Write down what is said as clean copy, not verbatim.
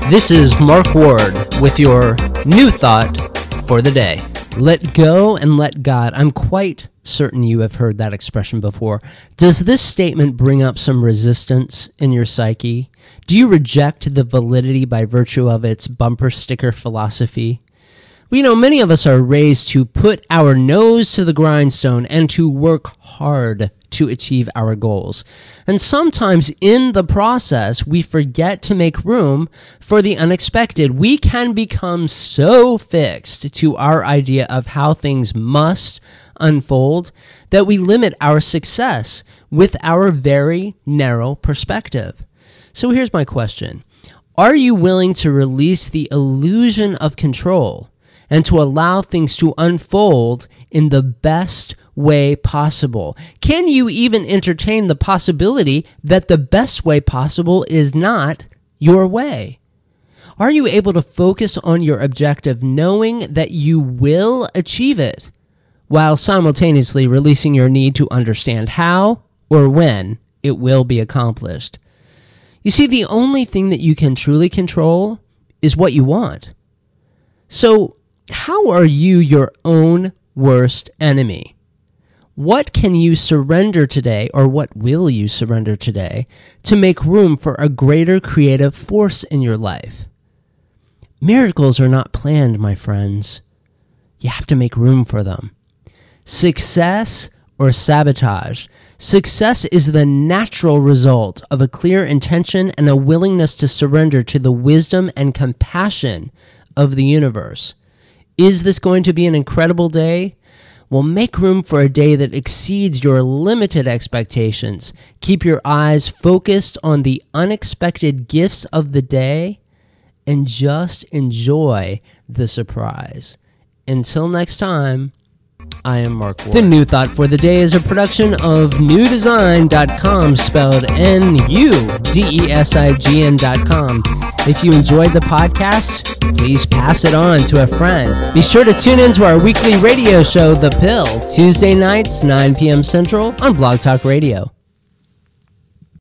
This is Mark Ward with your new thought for the day. Let go and let God. I'm quite certain you have heard that expression before. Does this statement bring up some resistance in your psyche? Do you reject the validity by virtue of its bumper sticker philosophy? Well, many of us are raised to put our nose to the grindstone and to work hard to achieve our goals. And sometimes in the process, we forget to make room for the unexpected. We can become so fixed to our idea of how things must unfold that we limit our success with our very narrow perspective. So here's my question. Are you willing to release the illusion of control and to allow things to unfold in the best way possible? Can you even entertain the possibility that the best way possible is not your way? Are you able to focus on your objective knowing that you will achieve it while simultaneously releasing your need to understand how or when it will be accomplished? You see, the only thing that you can truly control is what you want. So, how are you your own worst enemy? What can you surrender today, or what will you surrender today, to make room for a greater creative force in your life? Miracles are not planned, my friends. You have to make room for them. Success or sabotage. Success is the natural result of a clear intention and a willingness to surrender to the wisdom and compassion of the universe. Is this going to be an incredible day? Well, make room for a day that exceeds your limited expectations. Keep your eyes focused on the unexpected gifts of the day and just enjoy the surprise. Until next time, I am Mark Ward. The New Thought for the Day is a production of newdesign.com, spelled NUDESIGN.com. If you enjoyed the podcast, please pass it on to a friend. Be sure to tune in to our weekly radio show, The Pill, Tuesday nights, 9 p.m. Central on Blog Talk Radio.